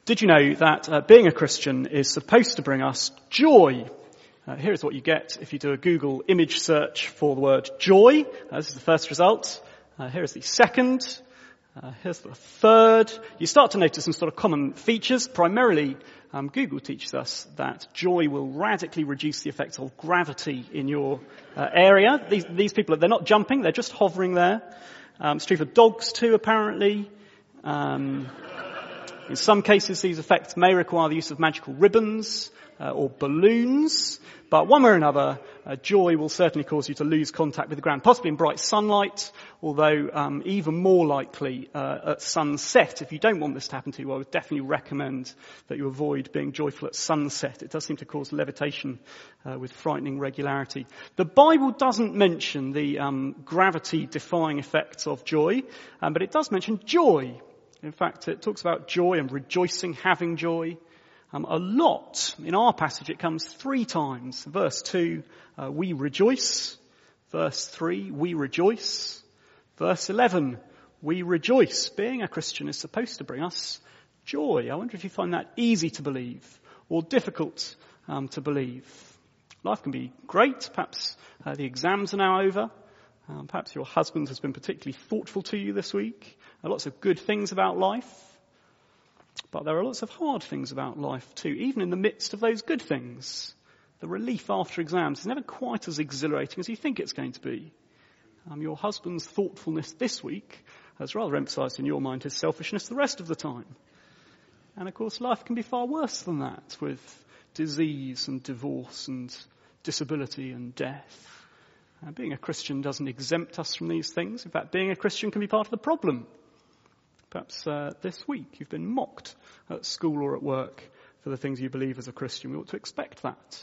Did you know that being a Christian is supposed to bring us joy? Here's what you get if you do a Google image search for the word joy. This is the first result. Here's the second. Here's the third. You start to notice some sort of common features. Primarily, Google teaches us that joy will radically reduce the effects of gravity in your area. These people, they're not jumping, they're just hovering there. It's true for dogs too, apparently. In some cases, these effects may require the use of magical ribbons or balloons, but one way or another, joy will certainly cause you to lose contact with the ground, possibly in bright sunlight, although even more likely at sunset. If you don't want this to happen to you, I would definitely recommend that you avoid being joyful at sunset. It does seem to cause levitation with frightening regularity. The Bible doesn't mention the gravity-defying effects of joy, but it does mention joy. In fact, it talks about joy and rejoicing, having joy. A lot. In our passage, it comes 3 times. Verse 2, we rejoice. Verse 3, we rejoice. Verse 11, we rejoice. Being a Christian is supposed to bring us joy. I wonder if you find that easy to believe or difficult to believe. Life can be great. Perhaps the exams are now over. Perhaps your husband has been particularly thoughtful to you this week. There are lots of good things about life. But there are lots of hard things about life too, even in the midst of those good things. The relief after exams is never quite as exhilarating as you think it's going to be. Your husband's thoughtfulness this week has rather emphasised in your mind his selfishness the rest of the time. And of course, life can be far worse than that, with disease and divorce and disability and death. Being a Christian doesn't exempt us from these things. In fact, being a Christian can be part of the problem. Perhaps this week you've been mocked at school or at work for the things you believe as a Christian. We ought to expect that.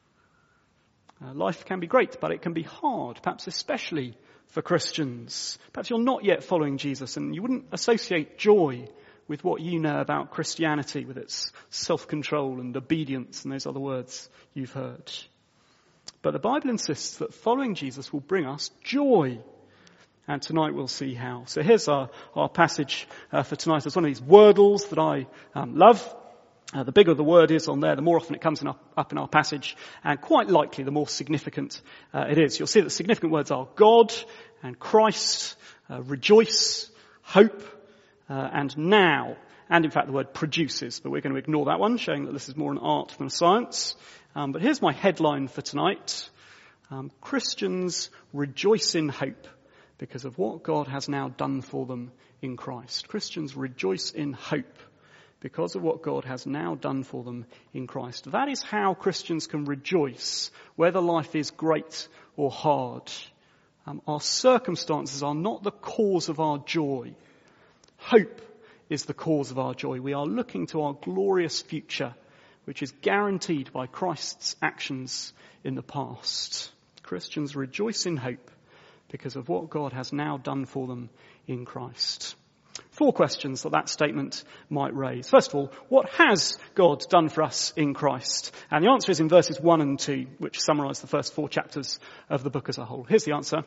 Life can be great, but it can be hard, perhaps especially for Christians. Perhaps you're not yet following Jesus and you wouldn't associate joy with what you know about Christianity, with its self-control and obedience and those other words you've heard. But the Bible insists that following Jesus will bring us joy. And tonight we'll see how. So here's our passage for tonight. It's one of these wordles that I love. The bigger the word is on there, the more often it comes up in our passage. And quite likely, the more significant it is. You'll see that significant words are God and Christ, rejoice, hope, and now. And in fact, the word produces. But we're going to ignore that one, showing that this is more an art than a science. But here's my headline for tonight. Christians rejoice in hope, because of what God has now done for them in Christ. Christians rejoice in hope because of what God has now done for them in Christ. That is how Christians can rejoice, whether life is great or hard. Our circumstances are not the cause of our joy. Hope is the cause of our joy. We are looking to our glorious future, which is guaranteed by Christ's actions in the past. Christians rejoice in hope because of what God has now done for them in Christ. 4 questions that statement might raise. First of all, what has God done for us in Christ? And the answer is in verses 1 and 2, which summarise the first 4 chapters of the book as a whole. Here's the answer.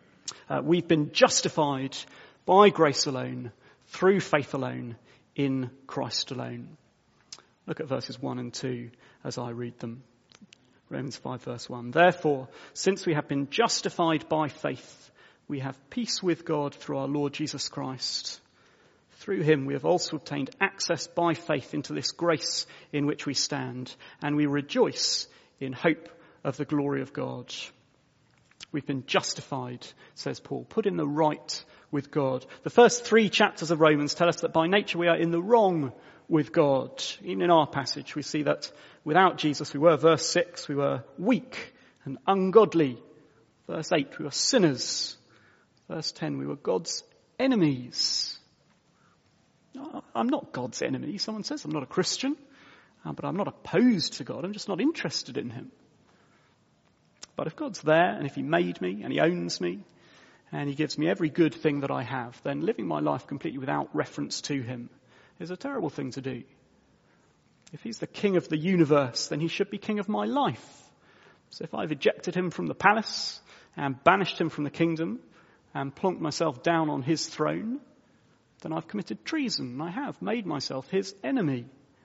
We've been justified by grace alone, through faith alone, in Christ alone. Look at verses 1 and 2 as I read them. Romans 5 verse 1. Therefore, since we have been justified by faith, we have peace with God through our Lord Jesus Christ. Through him we have also obtained access by faith into this grace in which we stand, and we rejoice in hope of the glory of God. We've been justified, says Paul, put in the right with God. The first 3 chapters of Romans tell us that by nature we are in the wrong with God. Even in our passage, we see that without Jesus we were, verse 6, we were weak and ungodly. Verse 8, we were sinners. Verse 10, we were God's enemies. I'm not God's enemy. Someone says I'm not a Christian, but I'm not opposed to God. I'm just not interested in him. But if God's there, and if he made me, and he owns me, and he gives me every good thing that I have, then living my life completely without reference to him is a terrible thing to do. If he's the king of the universe, then he should be king of my life. So if I've ejected him from the palace and banished him from the kingdom and plonked myself down on his throne, then I've committed treason. I have made myself his enemy.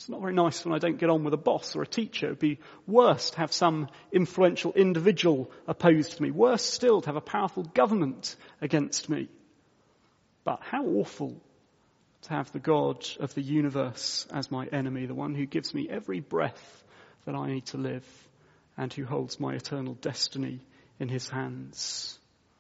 It's not very nice when I don't get on with a boss or a teacher. It would be worse to have some influential individual opposed to me. Worse still to have a powerful government against me. But how awful to have the God of the universe as my enemy, the one who gives me every breath that I need to live and who holds my eternal destiny in his hands.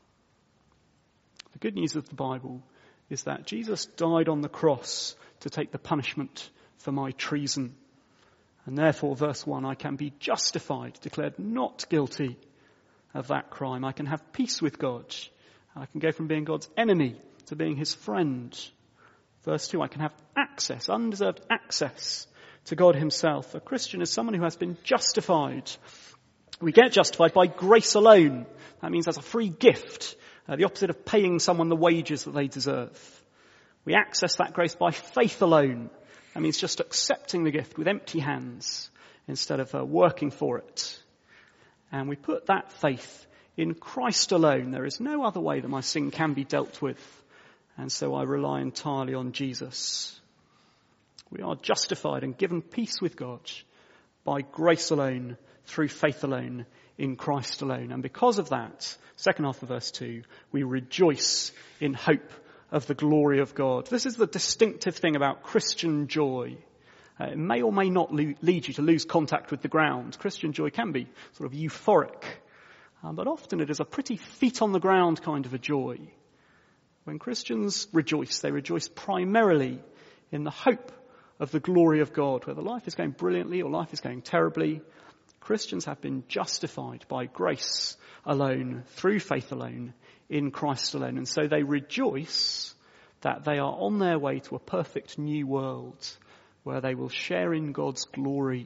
The good news of the Bible is that Jesus died on the cross to take the punishment for my treason. And therefore, verse 1, I can be justified, declared not guilty of that crime. I can have peace with God. I can go from being God's enemy to being his friend. Verse 2, I can have access, undeserved access to God himself. A Christian is someone who has been justified. We get justified by grace alone. That means as a free gift, the opposite of paying someone the wages that they deserve. We access that grace by faith alone. That means just accepting the gift with empty hands instead of working for it. And we put that faith in Christ alone. There is no other way that my sin can be dealt with. And so I rely entirely on Jesus. We are justified and given peace with God by grace alone, through faith alone, in Christ alone. And because of that, second half of verse 2, we rejoice in hope of the glory of God. This is the distinctive thing about Christian joy. It may or may not lead you to lose contact with the ground. Christian joy can be sort of euphoric, but often it is a pretty feet on the ground kind of a joy. When Christians rejoice, they rejoice primarily in the hope of the glory of God. Whether life is going brilliantly or life is going terribly, Christians have been justified by grace alone, through faith alone, in Christ alone. And so they rejoice that they are on their way to a perfect new world where they will share in God's glory.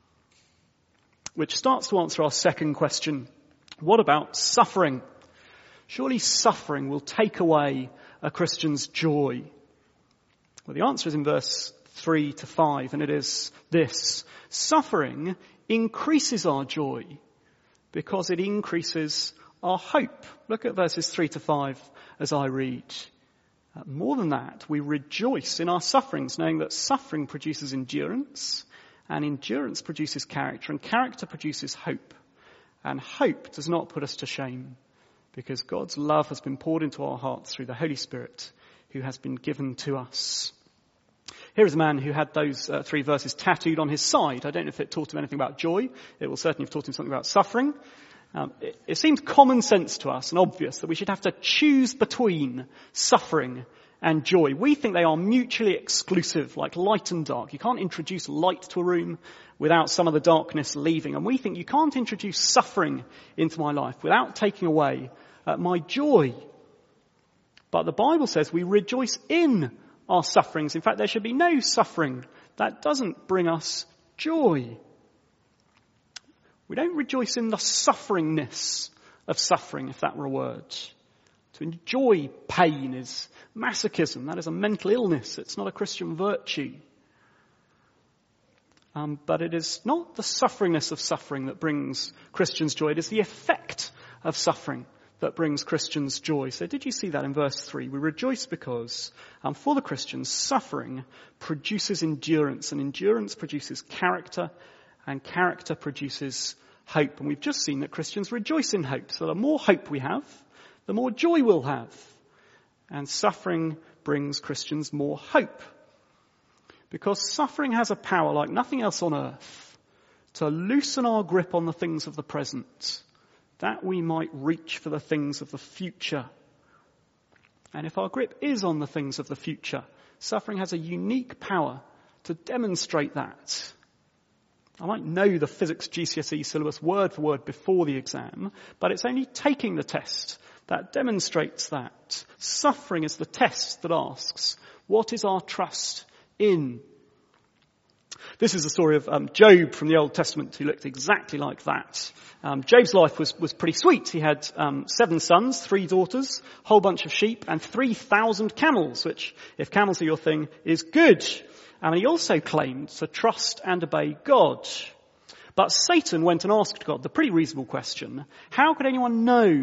Which starts to answer our second question. What about suffering? Surely suffering will take away a Christian's joy. Well, the answer is in verse 3 to 5, and it is this. Suffering increases our joy because it increases our hope. Look at verses 3 to 5 as I read. More than that, we rejoice in our sufferings, knowing that suffering produces endurance, and endurance produces character, and character produces hope. And hope does not put us to shame, because God's love has been poured into our hearts through the Holy Spirit who has been given to us. Here is a man who had those 3 verses tattooed on his side. I don't know if it taught him anything about joy. It will certainly have taught him something about suffering. It seems common sense to us and obvious that we should have to choose between suffering and joy. We think they are mutually exclusive, like light and dark. You can't introduce light to a room without some of the darkness leaving. And we think you can't introduce suffering into my life without taking away my joy. But the Bible says we rejoice in our sufferings. In fact, there should be no suffering that doesn't bring us joy. We don't rejoice in the sufferingness of suffering, if that were a word. To enjoy pain is masochism. That is a mental illness. It's not a Christian virtue. But it is not the sufferingness of suffering that brings Christians joy. It is the effect of suffering that brings Christians joy. So did you see that in verse 3? We rejoice because for the Christians, suffering produces endurance, and endurance produces character, and character produces hope. And we've just seen that Christians rejoice in hope. So the more hope we have, the more joy we'll have. And suffering brings Christians more hope. Because suffering has a power like nothing else on earth to loosen our grip on the things of the present, that we might reach for the things of the future. And if our grip is on the things of the future, suffering has a unique power to demonstrate that. I might know the physics GCSE syllabus word for word before the exam, but it's only taking the test that demonstrates that. Suffering is the test that asks, what is our trust in? This is the story of Job from the Old Testament, who looked exactly like that. Job's life was pretty sweet. He had 7 sons, 3 daughters, a whole bunch of sheep, and 3,000 camels, which, if camels are your thing, is good. And he also claimed to trust and obey God. But Satan went and asked God the pretty reasonable question, how could anyone know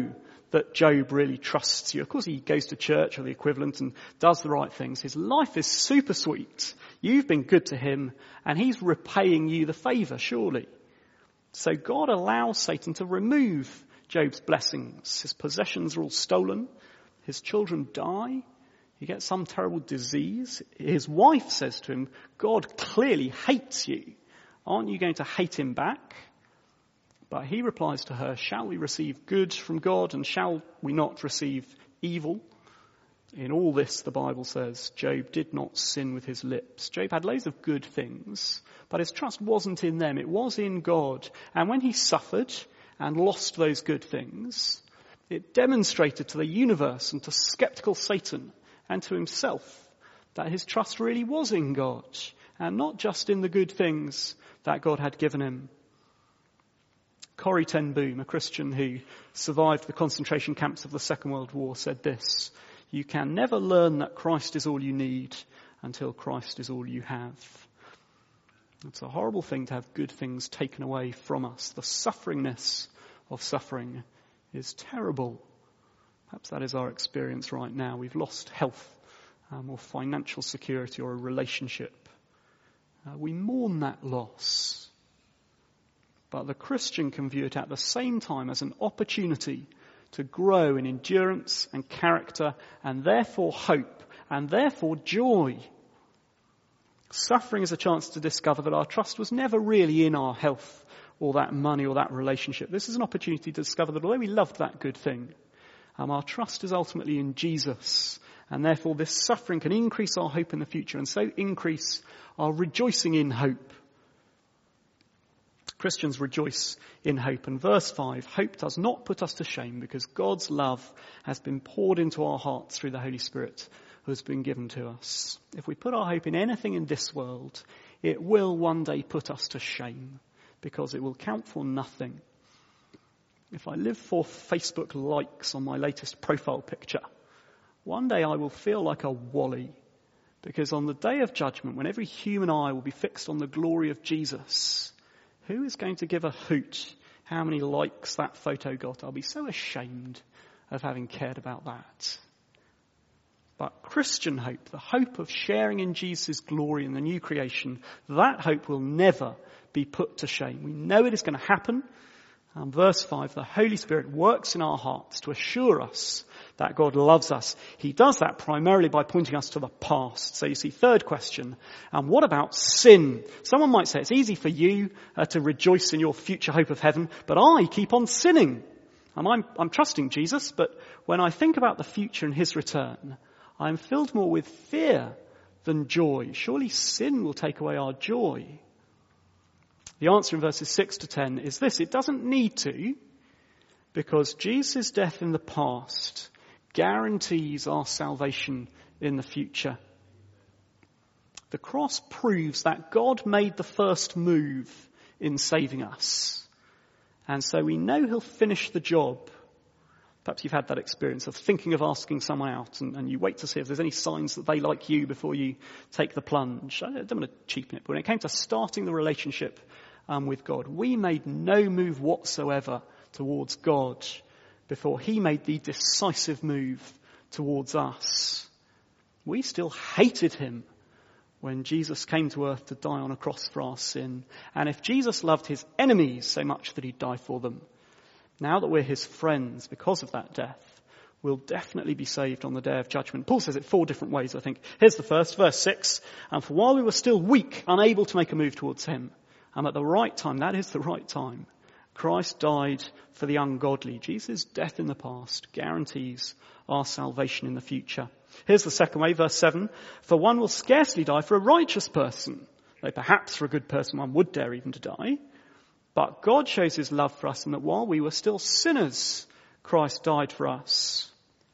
that Job really trusts you. Of course, he goes to church or the equivalent and does the right things. His life is super sweet. You've been good to him, and he's repaying you the favour, surely. So God allows Satan to remove Job's blessings. His possessions are all stolen. His children die. He gets some terrible disease. His wife says to him, God clearly hates you. Aren't you going to hate him back? But he replies to her, shall we receive good from God and shall we not receive evil? In all this, the Bible says, Job did not sin with his lips. Job had loads of good things, but his trust wasn't in them. It was in God. And when he suffered and lost those good things, it demonstrated to the universe and to skeptical Satan and to himself that his trust really was in God and not just in the good things that God had given him. Corrie ten Boom, a Christian who survived the concentration camps of the Second World War, said this: you can never learn that Christ is all you need until Christ is all you have. It's a horrible thing to have good things taken away from us. The sufferingness of suffering is terrible. Perhaps that is our experience right now. We've lost health or financial security or a relationship. We mourn that loss. But the Christian can view it at the same time as an opportunity to grow in endurance and character and therefore hope and therefore joy. Suffering is a chance to discover that our trust was never really in our health or that money or that relationship. This is an opportunity to discover that although we loved that good thing, our trust is ultimately in Jesus. And therefore this suffering can increase our hope in the future and so increase our rejoicing in hope. Christians rejoice in hope. And verse 5, hope does not put us to shame because God's love has been poured into our hearts through the Holy Spirit who has been given to us. If we put our hope in anything in this world, it will one day put us to shame because it will count for nothing. If I live for Facebook likes on my latest profile picture, one day I will feel like a wally because on the day of judgment, when every human eye will be fixed on the glory of Jesus, who is going to give a hoot how many likes that photo got? I'll be so ashamed of having cared about that. But Christian hope, the hope of sharing in Jesus' glory in the new creation, that hope will never be put to shame. We know it is going to happen. Verse 5, the Holy Spirit works in our hearts to assure us that God loves us. He does that primarily by pointing us to the past. So you see, third question, what about sin? Someone might say it's easy for you to rejoice in your future hope of heaven, but I keep on sinning. I'm trusting Jesus, but when I think about the future and his return, I'm filled more with fear than joy. Surely sin will take away our joy. The answer in verses 6 to 10 is this: it doesn't need to, because Jesus' death in the past guarantees our salvation in the future. The cross proves that God made the first move in saving us. And so we know he'll finish the job. Perhaps you've had that experience of thinking of asking someone out and you wait to see if there's any signs that they like you before you take the plunge. I don't want to cheapen it, but when it came to starting the relationship with God, we made no move whatsoever towards God before he made the decisive move towards us. We still hated him when Jesus came to earth to die on a cross for our sin. And if Jesus loved his enemies so much that he'd die for them, now that we're his friends because of that death, we'll definitely be saved on the day of judgment. Paul says it 4 different ways, I think. Here's the first, verse 6. And for while we were still weak, unable to make a move towards him, and at the right time, that is the right time, Christ died for the ungodly. Jesus' death in the past guarantees our salvation in the future. Here's the second way, verse 7. For one will scarcely die for a righteous person, though perhaps for a good person one would dare even to die. But God shows his love for us in that while we were still sinners, Christ died for us.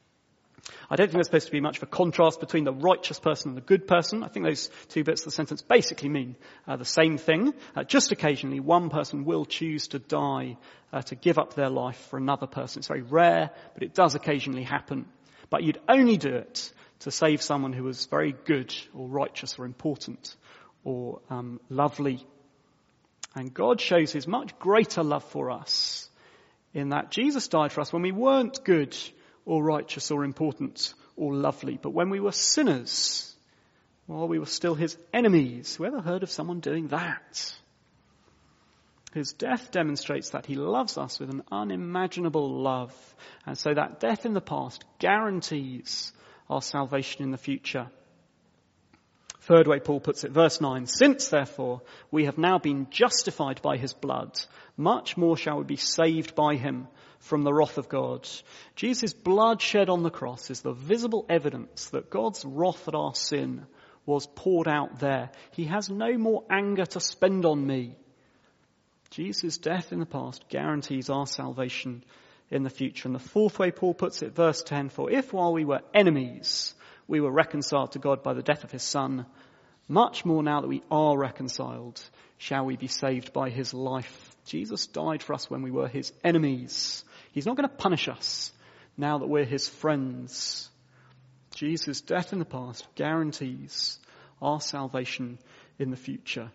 I don't think there's supposed to be much of a contrast between the righteous person and the good person. I think those 2 bits of the sentence basically mean the same thing. Just occasionally, one person will choose to die, to give up their life for another person. It's very rare, but it does occasionally happen. But you'd only do it to save someone who was very good or righteous or important or lovely. And God shows his much greater love for us in that Jesus died for us when we weren't good or righteous or important or lovely, but when we were sinners, while we were still his enemies. Whoever heard of someone doing that? His death demonstrates that he loves us with an unimaginable love. And so that death in the past guarantees our salvation in the future. Third way Paul puts it, verse 9, since therefore we have now been justified by his blood, much more shall we be saved by him from the wrath of God. Jesus' blood shed on the cross is the visible evidence that God's wrath at our sin was poured out there. He has no more anger to spend on me. Jesus' death in the past guarantees our salvation in the future. And the fourth way Paul puts it, verse 10, for if while we were enemies, we were reconciled to God by the death of his Son, much more now that we are reconciled, shall we be saved by his life. Jesus died for us when we were his enemies. He's not going to punish us now that we're his friends. Jesus' death in the past guarantees our salvation in the future.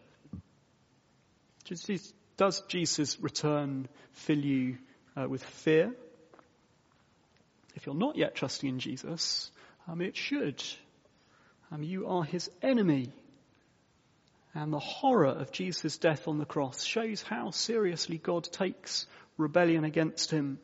Does Jesus' return fill you with fear? If you're not yet trusting in Jesus, it should. You are his enemy. And the horror of Jesus' death on the cross shows how seriously God takes rebellion against him.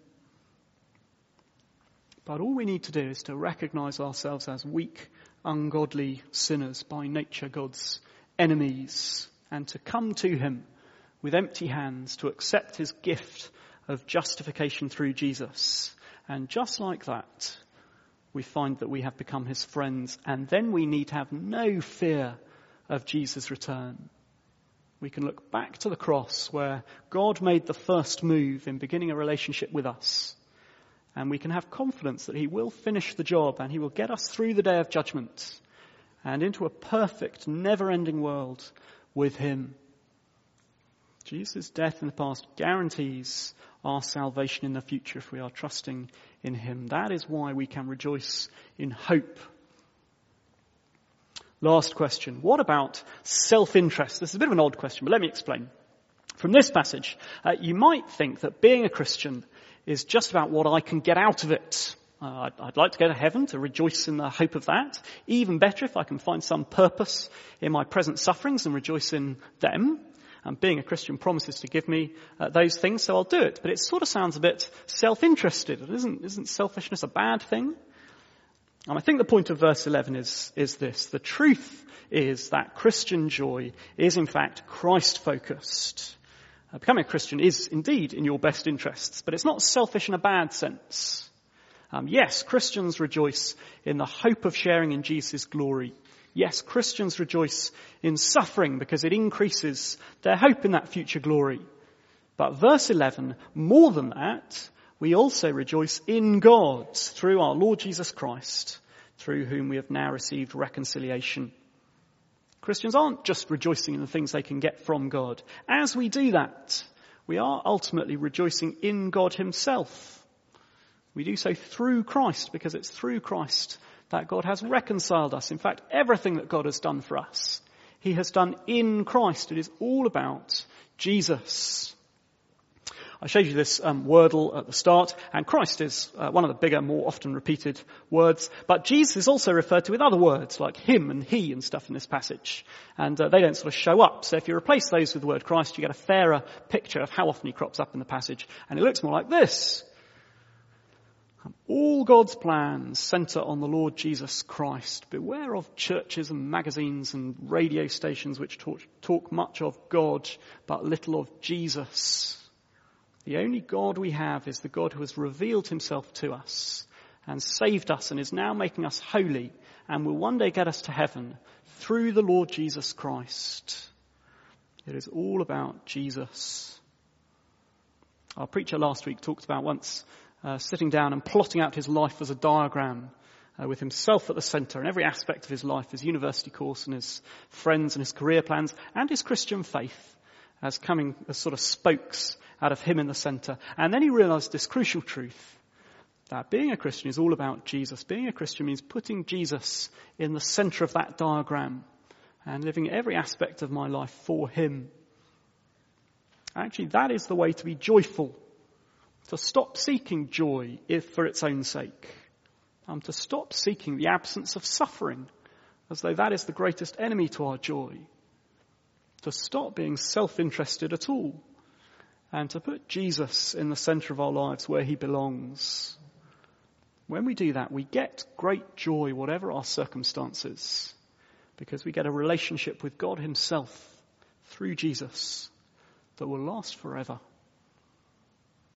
But all we need to do is to recognize ourselves as weak, ungodly sinners, by nature God's enemies, and to come to him with empty hands, to accept his gift of justification through Jesus. And just like that, we find that we have become his friends, and then we need to have no fear of Jesus' return. We can look back to the cross where God made the first move in beginning a relationship with us, and we can have confidence that he will finish the job and he will get us through the day of judgment and into a perfect, never-ending world with him. Jesus' death in the past guarantees our salvation in the future if we are trusting in him. That is why we can rejoice in hope. Last question. What about self-interest? This is a bit of an odd question, but let me explain. From this passage, you might think that being a Christian is just about what I can get out of it. I'd like to go to heaven, to rejoice in the hope of that. Even better if I can find some purpose in my present sufferings and rejoice in them. And being a Christian promises to give me those things, so I'll do it. But it sort of sounds a bit self-interested. Isn't selfishness a bad thing? And I think the point of verse 11 is this. The truth is that Christian joy is in fact Christ-focused. Becoming a Christian is indeed in your best interests, but it's not selfish in a bad sense. Yes, Christians rejoice in the hope of sharing in Jesus' glory. Yes, Christians rejoice in suffering because it increases their hope in that future glory. But verse 11, more than that, we also rejoice in God through our Lord Jesus Christ, through whom we have now received reconciliation. Christians aren't just rejoicing in the things they can get from God. As we do that, we are ultimately rejoicing in God himself. We do so through Christ, because it's through Christ that God has reconciled us. In fact, everything that God has done for us, he has done in Christ. It is all about Jesus. I showed you this wordle at the start, and Christ is one of the bigger, more often repeated words. But Jesus is also referred to with other words like him and he and stuff in this passage. And they don't sort of show up. So if you replace those with the word Christ, you get a fairer picture of how often he crops up in the passage. And it looks more like this. All God's plans centre on the Lord Jesus Christ. Beware of churches and magazines and radio stations which talk much of God but little of Jesus. The only God we have is the God who has revealed himself to us and saved us and is now making us holy and will one day get us to heaven through the Lord Jesus Christ. It is all about Jesus. Our preacher last week talked about once sitting down and plotting out his life as a diagram with himself at the centre and every aspect of his life, his university course and his friends and his career plans and his Christian faith as coming as sort of spokes out of him in the centre. And then he realised this crucial truth, that being a Christian is all about Jesus. Being a Christian means putting Jesus in the centre of that diagram and living every aspect of my life for him. Actually, that is the way to be joyful. To stop seeking joy if for its own sake. To stop seeking the absence of suffering as though that is the greatest enemy to our joy. To stop being self-interested at all. And to put Jesus in the centre of our lives where he belongs. When we do that, we get great joy, whatever our circumstances, because we get a relationship with God himself through Jesus that will last forever.